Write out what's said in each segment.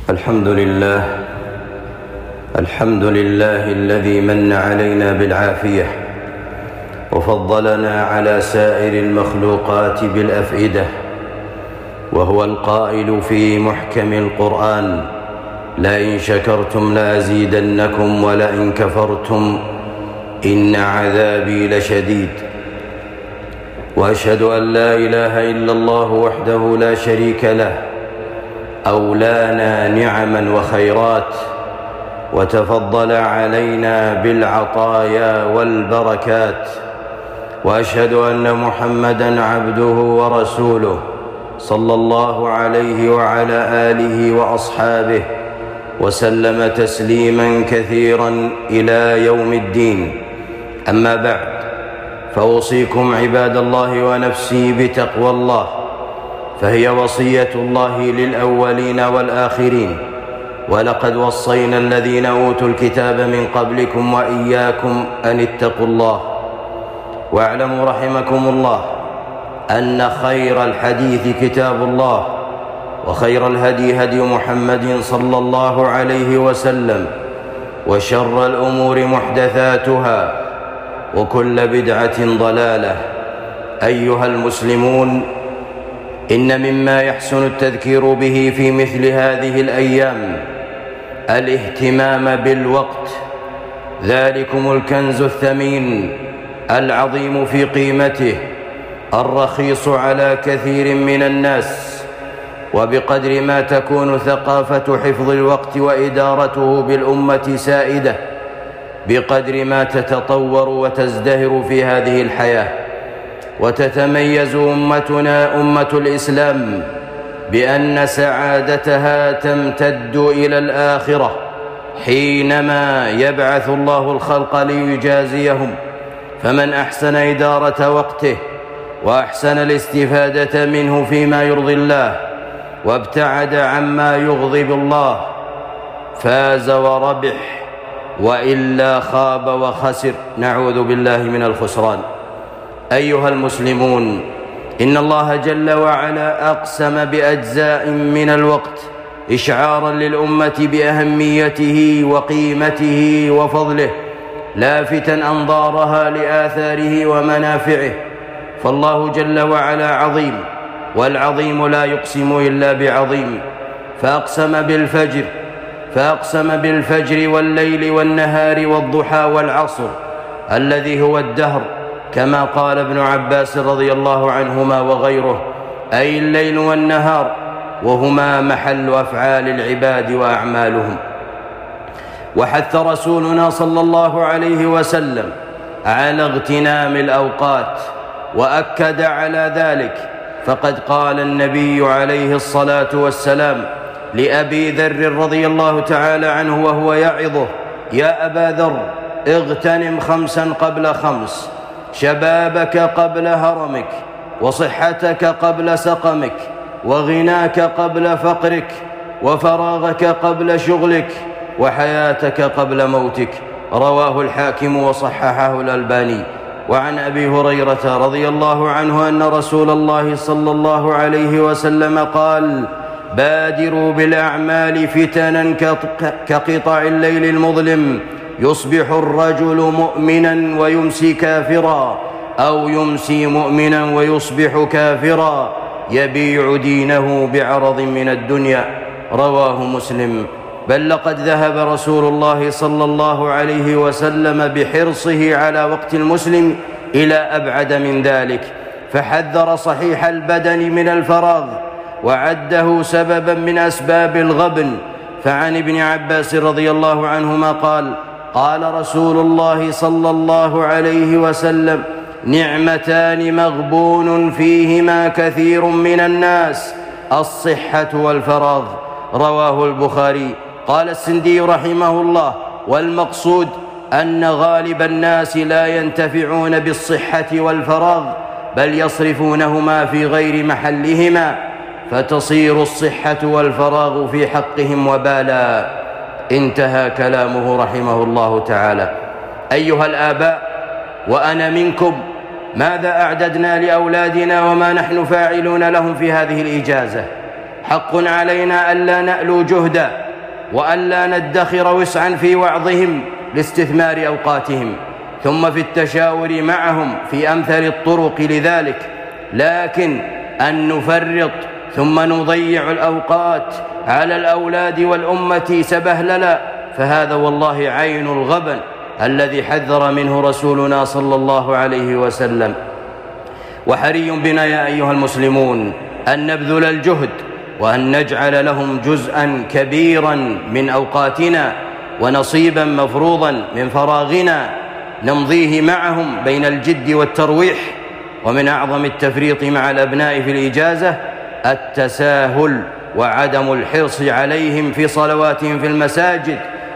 الحمد لله الذي من علينا بالعافية وفضلنا على سائر المخلوقات بالأفئدة، وهو القائل في محكم القرآن: لئن شكرتم لأزيدنكم ولئن كفرتم إن عذابي لشديد. وأشهد أن لا إله إلا الله وحده لا شريك له، أولانا نعما وخيرات وتفضل علينا بالعطايا والبركات. وأشهد أن محمدًا عبده ورسوله صلى الله عليه وعلى آله وأصحابه وسلم تسليمًا كثيرًا إلى يوم الدين. أما بعد، فأوصيكم عباد الله ونفسي بتقوى الله، فهي وصية الله للأولين والآخرين. ولقد وصينا الذين أوتوا الكتاب من قبلكم وإياكم أن اتقوا الله. واعلموا رحمكم الله أن خير الحديث كتاب الله، وخير الهدي هدي محمد صلى الله عليه وسلم، وشر الأمور محدثاتها، وكل بدعة ضلالة. أيها المسلمون، إن مما يحسن التذكير به في مثل هذه الأيام الاهتمام بالوقت، ذلكم الكنز الثمين العظيم في قيمته، الرخيص على كثير من الناس. وبقدر ما تكون ثقافة حفظ الوقت وإدارته بالأمة سائدة، بقدر ما تتطور وتزدهر في هذه الحياة، وتتميز أمتنا أمة الإسلام بأن سعادتها تمتد إلى الآخرة، حينما يبعث الله الخلق ليجازيهم. فمن أحسن إدارة وقته وأحسن الاستفادة منه فيما يرضي الله، وابتعد عما يغضب الله، فاز وربح، وإلا خاب وخسر، نعوذ بالله من الخسران. أيها المسلمون، إن الله جل وعلا أقسم بأجزاء من الوقت إشعارا للأمة بأهميته وقيمته وفضله، لافتا أنظارها لآثاره ومنافعه. فالله جل وعلا عظيم، والعظيم لا يقسم إلا بعظيم. فأقسم بالفجر والليل والنهار والضحى والعصر الذي هو الدهر، كما قال ابن عباس رضي الله عنهما وغيره، أي الليل والنهار، وهما محل أفعال العباد وأعمالهم. وحث رسولنا صلى الله عليه وسلم على اغتنام الأوقات، وأكد على ذلك، فقد قال النبي عليه الصلاة والسلام لأبي ذر رضي الله تعالى عنه وهو يعظه: يا أبا ذر، اغتنم 5 قبل 5، شبابك قبل هرمك، وصحتك قبل سقمك، وغناك قبل فقرك، وفراغك قبل شغلك، وحياتك قبل موتك. رواه الحاكم وصححه الألباني. وعن أبي هريرة رضي الله عنه أن رسول الله صلى الله عليه وسلم قال: بادروا بالأعمال فتنا كقطع الليل المظلم، يصبح الرجل مؤمنا ويمسي كافرا، أو يمسي مؤمنا ويصبح كافرا، يبيع دينه بعرض من الدنيا. رواه مسلم. بل لقد ذهب رسول الله صلى الله عليه وسلم بحرصه على وقت المسلم إلى أبعد من ذلك، فحذر صحيح البدن من الفراغ، وعده سببا من أسباب الغبن. فعن ابن عباس رضي الله عنهما قال: قال رسول الله صلى الله عليه وسلم: نعمتان مغبون فيهما كثير من الناس، الصحة والفراغ. رواه البخاري. قال السندي رحمه الله: والمقصود أن غالب الناس لا ينتفعون بالصحة والفراغ، بل يصرفونهما في غير محلهما، فتصير الصحة والفراغ في حقهم وبالا. انتهى كلامه رحمه الله تعالى. أيها الآباء، وأنا منكم، ماذا أعددنا لأولادنا وما نحن فاعلون لهم في هذه الإجازة؟ حق علينا ألا نألو جهدا وألا ندخر وسعا في وعظهم لاستثمار أوقاتهم، ثم في التشاور معهم في أمثل الطرق لذلك، لكن أن نفرط ثم نضيع الأوقات على الأولاد والأمة سبهللا، فهذا والله عين الغبن الذي حذر منه رسولنا صلى الله عليه وسلم. وحري بنا يا أيها المسلمون أن نبذل الجهد وأن نجعل لهم جزءا كبيرا من أوقاتنا ونصيبا مفروضا من فراغنا نمضيه معهم بين الجد والترويح. ومن أعظم التفريط مع الأبناء في الإجازة التساهل وعدم الحرص عليهم في صلواتهم في المساجد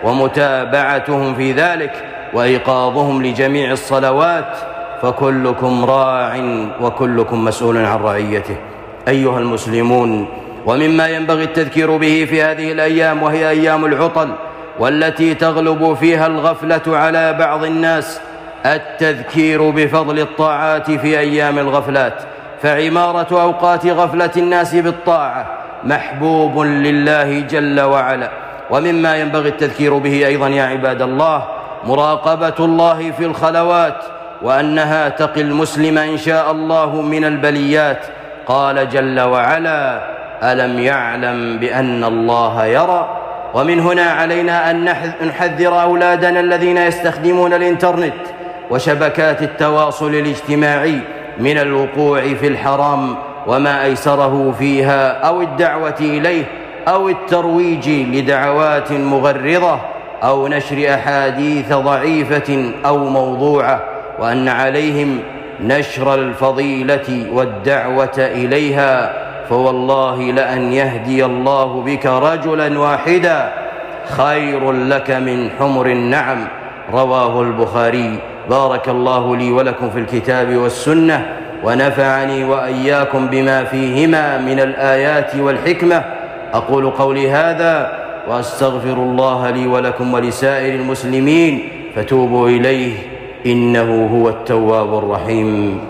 ومتابعتهم في ذلك وإيقاظهم لجميع الصلوات، فكلكم راع وكلكم مسؤول عن رعيته. أيها المسلمون، ومما ينبغي التذكير به في هذه الأيام وهي أيام العطل والتي تغلب فيها الغفلة على بعض الناس التذكير بفضل الطاعات في أيام الغفلات، فعمارة أوقات غفلة الناس بالطاعة محبوب لله جل وعلا. ومما ينبغي التذكير به أيضا يا عباد الله مراقبة الله في الخلوات، وأنها تقي المسلم إن شاء الله من البليات. قال جل وعلا: ألم يعلم بأن الله يرى. ومن هنا علينا أن نحذر أولادنا الذين يستخدمون الإنترنت وشبكات التواصل الاجتماعي من الوقوع في الحرام وما أيسره فيها، أو الدعوة إليه، أو الترويج لدعوات مغرضة، أو نشر أحاديث ضعيفة أو موضوعة، وأن عليهم نشر الفضيلة والدعوة إليها، فوالله لأن يهدي الله بك رجلا واحدا خير لك من حمر النعم. رواه البخاري. بارك الله لي ولكم في الكتاب والسنة، ونفعني وإياكم بما فيهما من الآيات والحكمة. أقول قولي هذا وأستغفر الله لي ولكم ولسائر المسلمين، فتوبوا إليه إنه هو التواب الرحيم.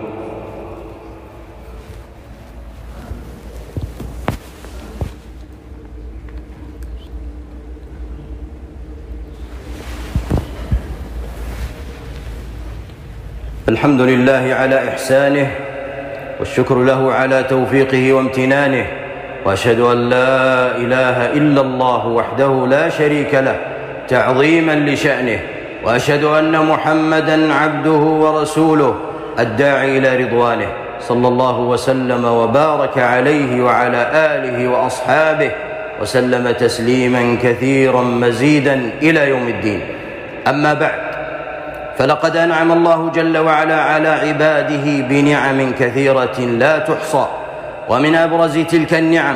الحمد لله على إحسانه، والشكر له على توفيقه وامتنانه، وأشهد أن لا إله إلا الله وحده لا شريك له تعظيما لشأنه، وأشهد أن محمدا عبده ورسوله الداعي إلى رضوانه، صلى الله وسلم وبارك عليه وعلى آله وأصحابه وسلم تسليما كثيرا مزيدا إلى يوم الدين. أما بعد، فلقد أنعم الله جل وعلا على عباده بنعم كثيرة لا تحصى، ومن أبرز تلك النعم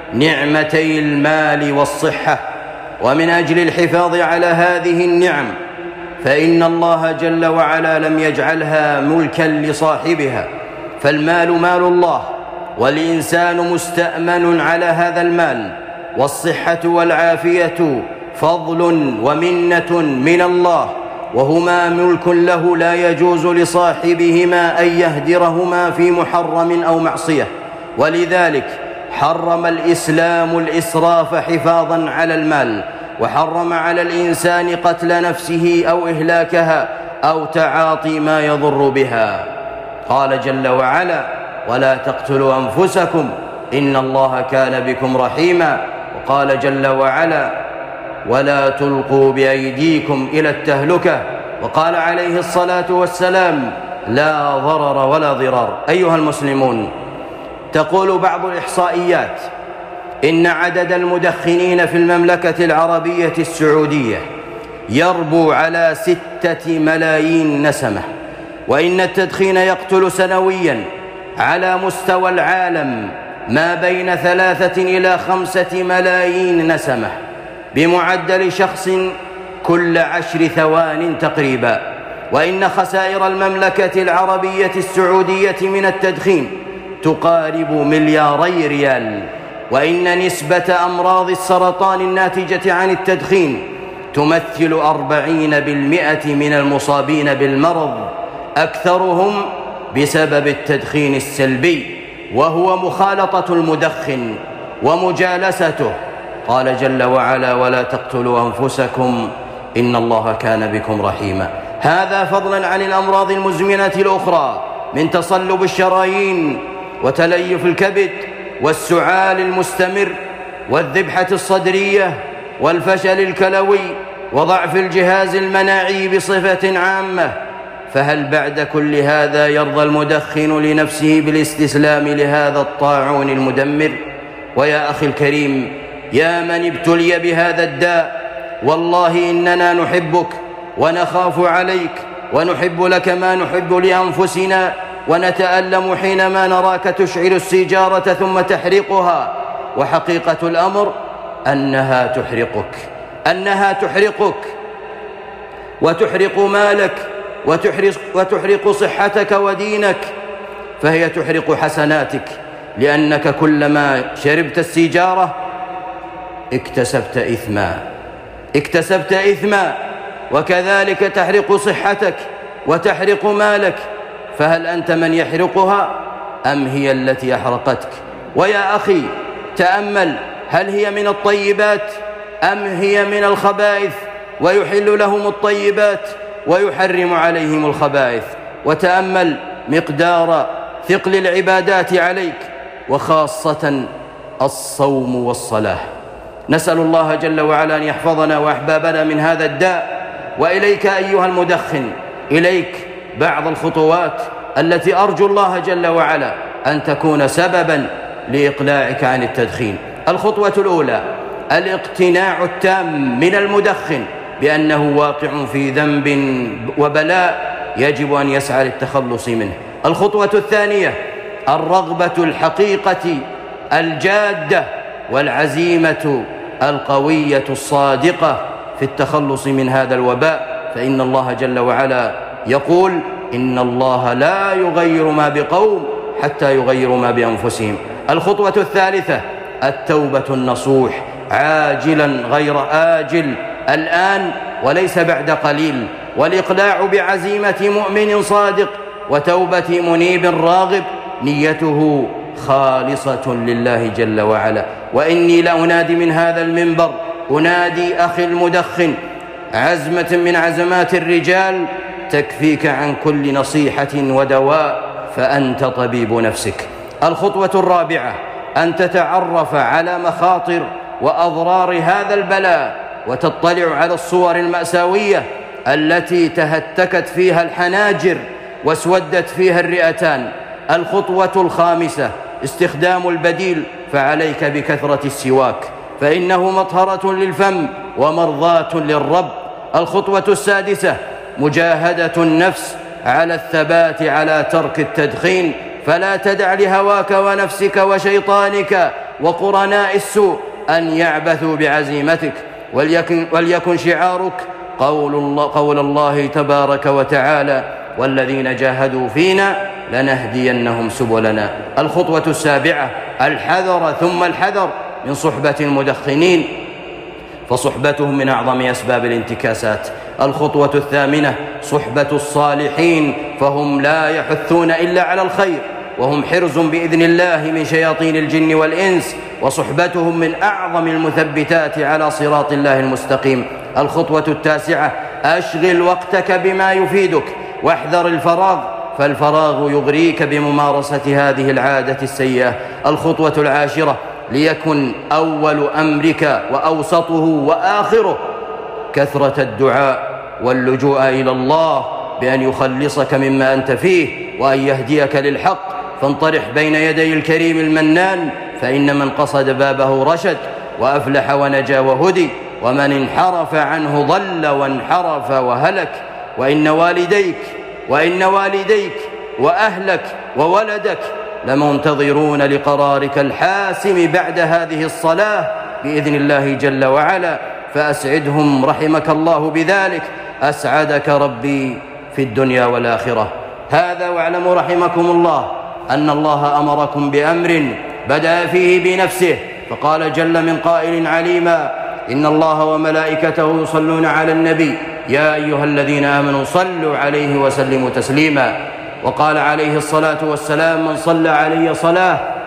نعمتي المال والصحة. ومن أجل الحفاظ على هذه النعم فإن الله جل وعلا لم يجعلها ملكا لصاحبها، فالمال مال الله، والإنسان مستأمن على هذا المال، والصحة والعافية فضل ومنة من الله، وهما ملك له لا يجوز لصاحبهما أن يهدرهما في محرم أو معصية. ولذلك حرم الإسلام الإسراف حفاظا على المال، وحرم على الإنسان قتل نفسه أو إهلاكها أو تعاطي ما يضر بها. قال جل وعلا: ولا تقتلوا أنفسكم إن الله كان بكم رحيما. وقال جل وعلا: ولا تلقوا بأيديكم إلى التهلكة. وقال عليه الصلاة والسلام: لا ضرر ولا ضرار. أيها المسلمون، تقول بعض الإحصائيات إن عدد المدخنين في المملكة العربية السعودية يربو على 6 ملايين نسمة، وإن التدخين يقتل سنويا على مستوى العالم ما بين 3 إلى 5 ملايين نسمة، بمعدل شخص كل 10 ثوان تقريبا. وإن خسائر المملكة العربية السعودية من التدخين تقارب 2 ملياري ريال. وإن نسبة أمراض السرطان الناتجة عن التدخين تمثل 40% من المصابين بالمرض، أكثرهم بسبب التدخين السلبي، وهو مخالطة المدخن ومجالسته. قال جل وعلا: ولا تقتلوا أنفسكم إن الله كان بكم رحيما. هذا فضلا عن الأمراض المزمنة الأخرى من تصلب الشرايين وتليف الكبد والسعال المستمر والذبحة الصدرية والفشل الكلوي وضعف الجهاز المناعي بصفة عامة. فهل بعد كل هذا يرضى المدخن لنفسه بالاستسلام لهذا الطاعون المدمر؟ ويا أخي الكريم، يا من ابتلي بهذا الداء، والله إننا نحبك ونخاف عليك ونحب لك ما نحب لأنفسنا، ونتألم حينما نراك تشعل السيجارة ثم تحرقها، وحقيقة الأمر أنها تحرقك وتحرق مالك وتحرق صحتك ودينك، فهي تحرق حسناتك، لأنك كلما شربت السيجارة اكتسبت إثما، وكذلك تحرق صحتك وتحرق مالك. فهل أنت من يحرقها أم هي التي أحرقتك؟ ويا أخي تأمل، هل هي من الطيبات أم هي من الخبائث؟ ويحل لهم الطيبات ويحرم عليهم الخبائث. وتأمل مقدار ثقل العبادات عليك، وخاصة الصوم والصلاة. نسأل الله جل وعلا أن يحفظنا وأحبابنا من هذا الداء. وإليك أيها المدخن، إليك بعض الخطوات التي أرجو الله جل وعلا أن تكون سببا لإقلاعك عن التدخين. الخطوة الأولى: الاقتناع التام من المدخن بأنه واقع في ذنب وبلاء يجب أن يسعى للتخلص منه. الخطوة الثانية: الرغبة الحقيقة الجادة والعزيمة القوية الصادقة في التخلص من هذا الوباء، فإن الله جل وعلا يقول: إن الله لا يغير ما بقوم حتى يغيروا ما بأنفسهم. الخطوة الثالثة: التوبة النصوح عاجلا غير آجل، الآن وليس بعد قليل، والإقلاع بعزيمة مؤمن صادق وتوبة منيب راغب نيته خالصة لله جل وعلا. وإني لأنادي من هذا المنبر، أنادي أخي المدخن، عزمة من عزمات الرجال تكفيك عن كل نصيحة ودواء، فأنت طبيب نفسك. الخطوة الرابعة: أن تتعرف على مخاطر وأضرار هذا البلاء، وتطلع على الصور المأساوية التي تهتكت فيها الحناجر واسودت فيها الرئتان. الخطوة الخامسة: استخدام البديل، فعليك بكثرة السواك فإنه مطهرة للفم ومرضاة للرب. الخطوة السادسة: مجاهدة النفس على الثبات على ترك التدخين، فلا تدع لهواك ونفسك وشيطانك وقرناء السوء أن يعبثوا بعزيمتك، وليكن شعارك قول الله تبارك وتعالى: والذين جاهدوا فينا لنهدينهم سبلنا. الخطوة السابعة: الحذر ثم الحذر من صحبة المدخنين، فصحبتهم من أعظم أسباب الانتكاسات. الخطوة الثامنة: صحبة الصالحين، فهم لا يحثون إلا على الخير، وهم حرز بإذن الله من شياطين الجن والإنس، وصحبتهم من أعظم المثبتات على صراط الله المستقيم. الخطوة التاسعة: أشغل وقتك بما يفيدك، واحذر الفراغ، فالفراغ يغريك بممارسة هذه العادة السيئة. الخطوة العاشرة: ليكن أول أمرك وأوسطه وآخره كثرة الدعاء واللجوء إلى الله بأن يخلصك مما أنت فيه وأن يهديك للحق، فانطرح بين يدي الكريم المنان، فإن من قصد بابه رشد وأفلح ونجا وهدي، ومن انحرف عنه ضل وانحرف وهلك. وإن والديك وأهلك وولدك لمنتظرون لقرارك الحاسم بعد هذه الصلاة بإذن الله جل وعلا، فأسعدهم رحمك الله بذلك، أسعدك ربي في الدنيا والآخرة. هذا واعلموا رحمكم الله أن الله أمركم بأمر بدأ فيه بنفسه، فقال جل من قائل عليما: إن الله وملائكته يصلون على النبي يا أيها الذين آمنوا صلوا عليه وسلموا تسليما. وقال عليه الصلاة والسلام: من صلى علي صلاة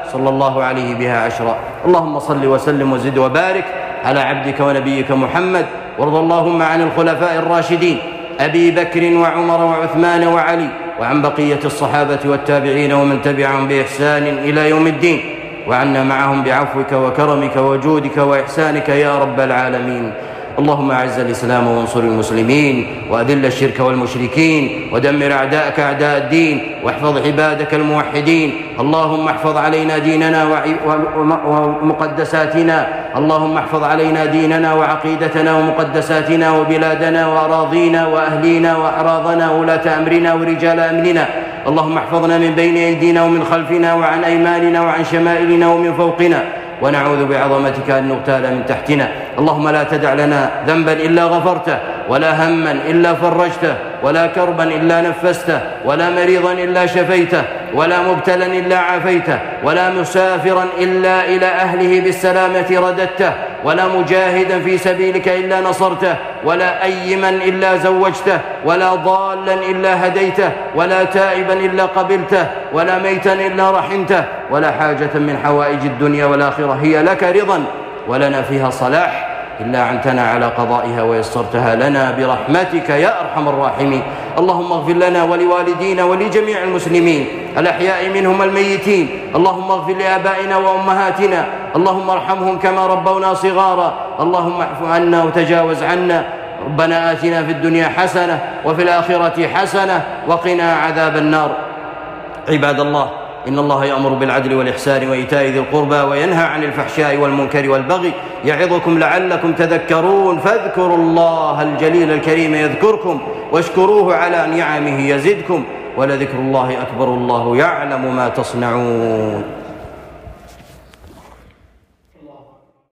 صلى الله عليه بها عشرا. اللهم صل وسلم وزد وبارك على عبدك ونبيك محمد، وارض اللهم عن الخلفاء الراشدين أبي بكر وعمر وعثمان وعلي، وعن بقية الصحابة والتابعين ومن تبعهم بإحسان إلى يوم الدين، وعنا معهم بعفوك وكرمك وجودك وإحسانك يا رب العالمين. اللهم أعز الإسلام وانصر المسلمين، وأذل الشرك والمشركين، ودمر أعداءك أعداء الدين، واحفظ عبادك الموحدين. اللهم احفظ علينا ديننا ومقدساتنا، اللهم احفظ علينا ديننا وعقيدتنا ومقدساتنا وبلادنا وأراضينا وأهلينا وأعراضنا وولاة أمرنا ورجال أمننا. اللهم احفظنا من بين أيدينا ومن خلفنا وعن أيماننا وعن شمائلنا ومن فوقنا، ونعوذ بعظمتك أن نغتال من تحتنا. اللهم لا تدع لنا ذنبا إلا غفرته، ولا هما إلا فرجته، ولا كربا إلا نفسته، ولا مريضا إلا شفيته، ولا مبتلا إلا عافيته، ولا مسافرا إلا إلى أهله بالسلامة رددته، ولا مجاهدا في سبيلك إلا نصرته، ولا أيما إلا زوجته، ولا ضالا إلا هديته، ولا تائبا إلا قبلته، ولا ميتا إلا رحمته، ولا حاجة من حوائج الدنيا والآخرة هي لك رضا ولنا فيها صلاح إلا عنتنا على قضائها ويسرتها لنا برحمتك يا أرحم الراحمين. اللهم اغفر لنا ولوالدينا ولجميع المسلمين الأحياء منهم الميتين. اللهم اغفر لآبائنا وأمهاتنا، اللهم ارحمهم كما ربونا صغارا. اللهم اعف عنا وتجاوز عنا. ربنا آتنا في الدنيا حسنة وفي الآخرة حسنة وقنا عذاب النار. عباد الله، إن الله يأمر بالعدل والإحسان وإيتاء ذي القربى وينهى عن الفحشاء والمنكر والبغي يعظكم لعلكم تذكرون. فاذكروا الله الجليل الكريم يذكركم، واشكروه على نعمه يزدكم، ولذكر الله أكبر، الله يعلم ما تصنعون.